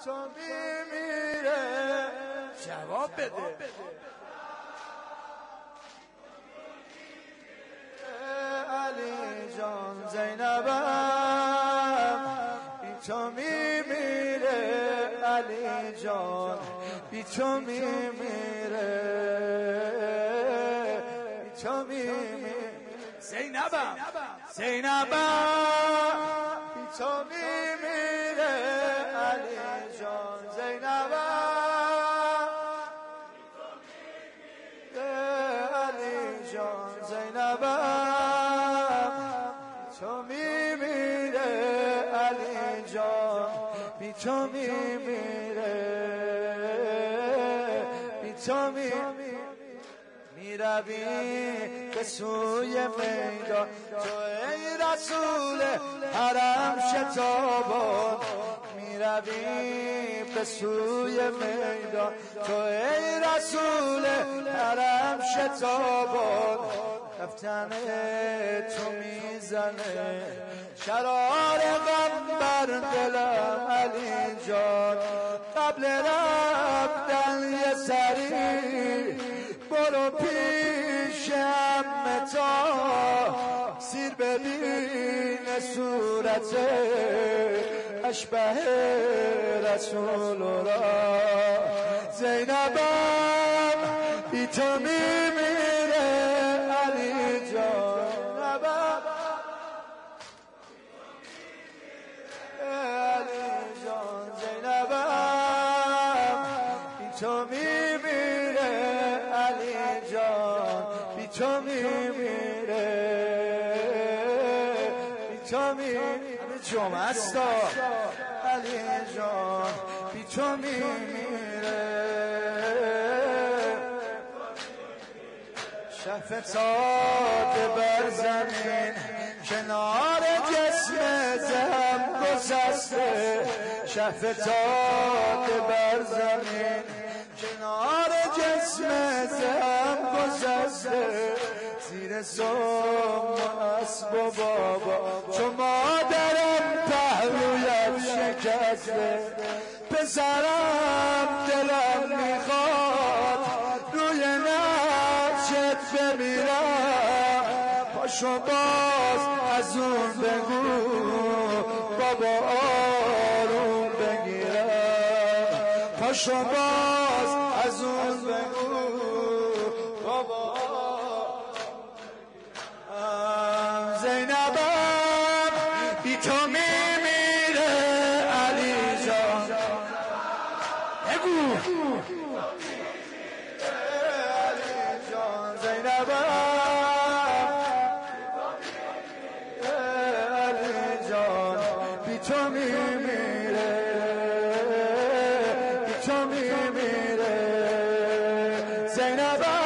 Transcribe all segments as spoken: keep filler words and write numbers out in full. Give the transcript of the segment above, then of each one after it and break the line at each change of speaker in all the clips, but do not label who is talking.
تو میمیره. جواب بده. علی جان زینبم بی تو میمیره. علی جان بی تو میمیره. بی تو میمیره. زینبم زینبم بی تو میمیره. علی جان زینبم علی جان زینبم تو میمیره. علی جان بی تو میمیره. بی تو میمیره. میروی به سوی میدان تو ای رسول حرم شتابان. میروی به سوی میدان تو ای رسول حرم شتابان. رفتن تو میزنه شرار غم بر دلم. علی جان قبل رفتن یه سری برو پیش عمه تا سیر ببین صورت اشبه رسول را. زینبم بی تو میمیره. علی جان علی جان زینبم بی تو میمیره. علی جان بی تو میمیره. بی تو میمیره. جمعه است علی جان بی تو میمیره. شفتاد بر زمین کنار جسم زم گسسته. شفتاد بر زمین کنار جسم زم گسسته. زیر سم اسب و بابا چو مادرم پهلویم شکسته. پسرم دلم میخواد روی نقشت بمیرم. پاشو باز از اون بگو بابا آروم بگیرم. پاشو باز از اون بگو بابا زینبم بی تو میمیره. علی جان بگو علی جان زینبم علی جان بی تو میمیره. بی تو میمیره. زینبم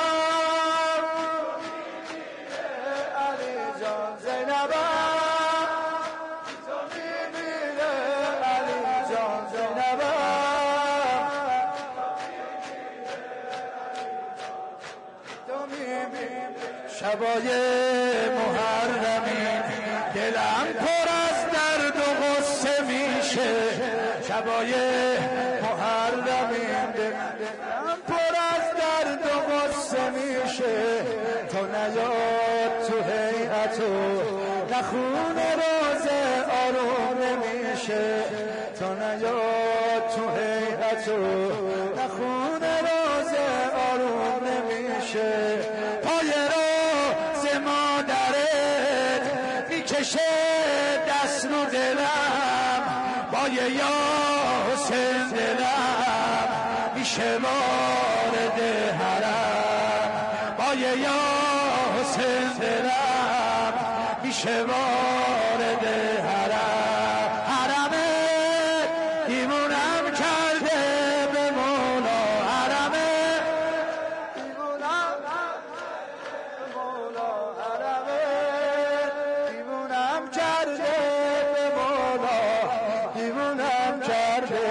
شبای محرمین دلم پر از درد و غصه میشه. شبای محرمین دلم پر از درد و غصه میشه. تو نیاد تو هیئتو نخون روزه آروم نمیشه. تو نیاد تو هیئتو نخون روزه آروم نمیشه. پای روز مادرت میکشه دست رو دلم. با یه یا حسین دلم میشه وارد حرم. با یه یا حسین دلم میشه وارد حرم. حرمت دیوونم کرده به مولا. حرمت دیوونم به مولا. حرمت دیوونم کرده به مولا. دیوونم کرده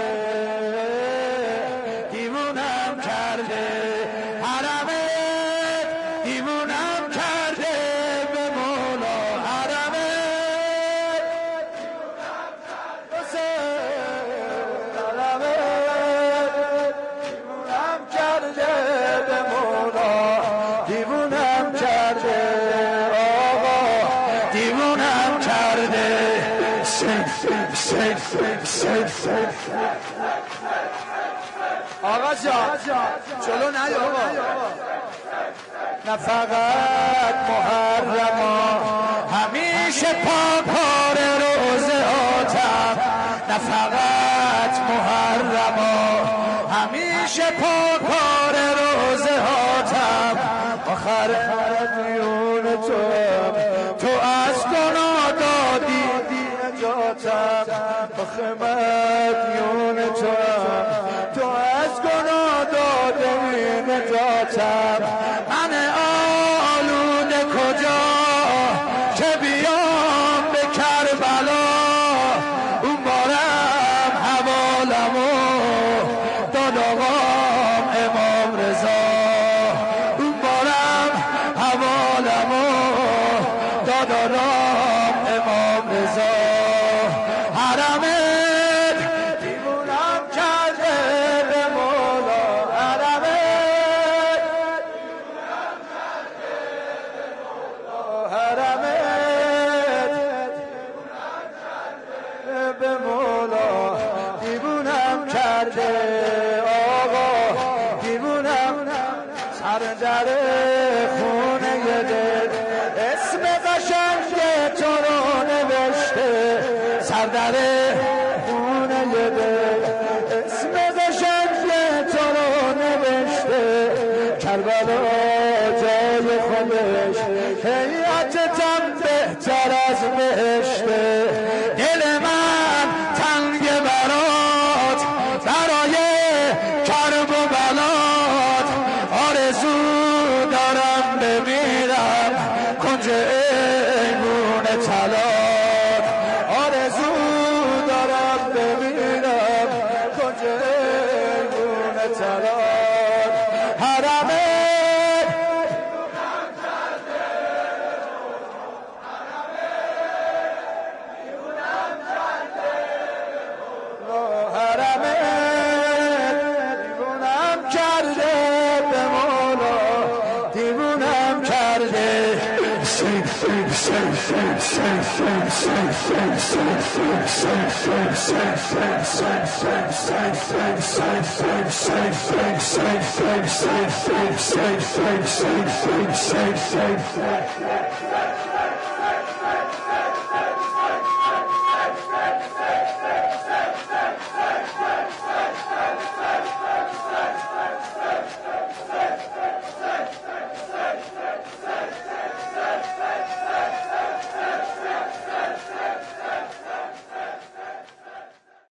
دیوونم کرده. حرمت دیوونم کرده به مولا. حرمت آقا جان جلو نیا آقا. نه فقط محرما همیشه پاکار روز آتم، نه فقط محرما همیشه پاکار روز آتم. آخر دیون تو تو از گناه دادی نجاتم، آخه مدیون تو تو از گناه دادی نجاتم. من آلوده کجا که بیام به کربلا، اون بارم حوالمو داد آقام امام رضا، اون بارم حوالمو داد آقام امام رضا. حرمت دیوونم کرده به مولا، حرمت دیوونم کرده به مولا، حرمت دیوونم کرده به مولا، دیوونم کرده آقا، دیوونم سر در خونه دل، اسم قشنگ تو رو نوشته سر در خونه دل، اسم قشنگ تو رو نوشته کربلا جای خودش، هیئتتم بهتر از بهشته. دل من تنگ برات برای کرب و بلات، آرزو دارم بمیرم کنج ایوون طلات، آرزو دارم بمیرم کنج ایوون طلات. حرمت دیوونم کرده به مولا، دیوونم کرده. Say,